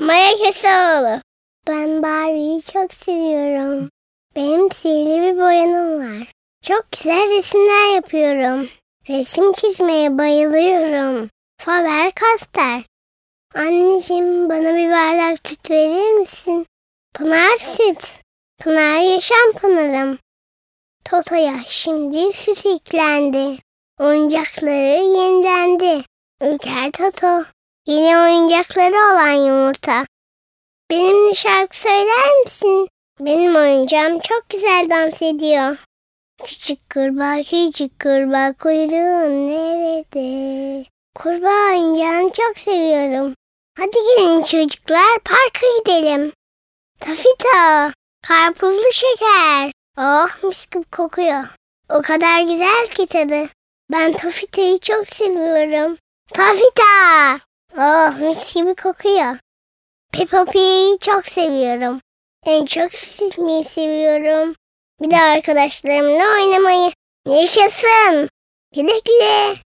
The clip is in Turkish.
Maya Kesoğlu. Ben Barbie'yi çok seviyorum. Benim sihirli bir boyanım var. Çok güzel resimler yapıyorum. Resim çizmeye bayılıyorum. Faber-Castell. Anneciğim, bana bir bardak süt verir misin? Pınar süt. Pınar yaşam pınarım. Toto'ya şimdi süt eklendi. Oyuncakları yenilendi. Ülker Toto. Yeni oyuncakları olan yumurta. Benimle şarkı söyler misin? Benim oyuncağım çok güzel dans ediyor. Küçük kurbağa kuyruğun nerede? Kurbağa oyuncağını çok seviyorum. Hadi gelin çocuklar, parka gidelim. Tafita, karpuzlu şeker. Oh, mis gibi kokuyor. O kadar güzel ki tadı. Ben Tafita'yı çok seviyorum. Tafita! Oh, mis gibi kokuyor. Peppa Pig'i çok seviyorum. En çok süt içmeyi seviyorum. Bir de arkadaşlarımla oynamayı. Yaşasın. Güle güle.